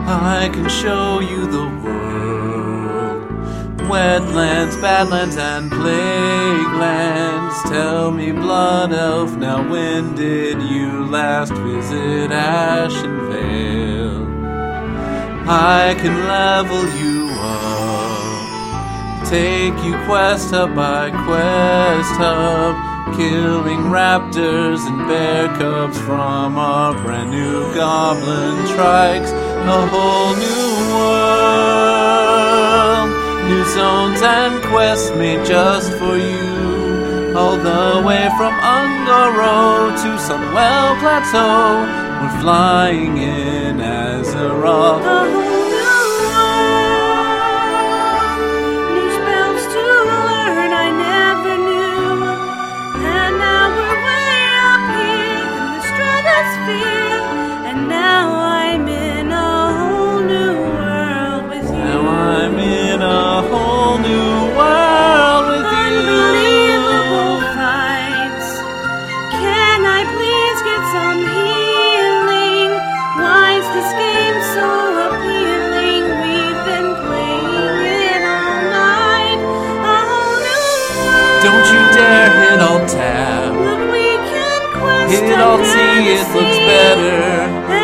I can show you the world. Wetlands, badlands, and plague lands. Tell me, Blood Elf, now when did you last visit Ashenvale? I can level you up, take you quest hub by quest hub, killing raptors and bear cubs from our brand new goblin trikes. A whole new world, new zones and quests made just for you. All the way from Ungaro to Sunwell Plateau, we're flying in Azeroth. And now I'm in a whole new world with you. Now I'm in a whole new world with Unbelievable fights. Can I please get some healing? Why is this game so appealing? We've been playing it all night. A whole new world. Don't you dare hit Alt-Tab. Look, we can quest Hit under Alt-C, the it looks sea. better.